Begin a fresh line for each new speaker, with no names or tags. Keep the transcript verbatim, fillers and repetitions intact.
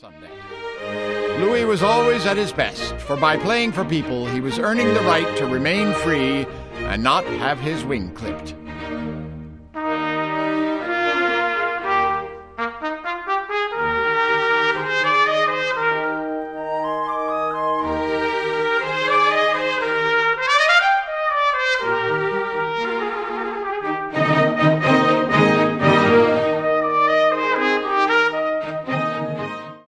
someday. Louis was always at his best, for by playing for people, he was earning the right to remain free and not have his wing clipped.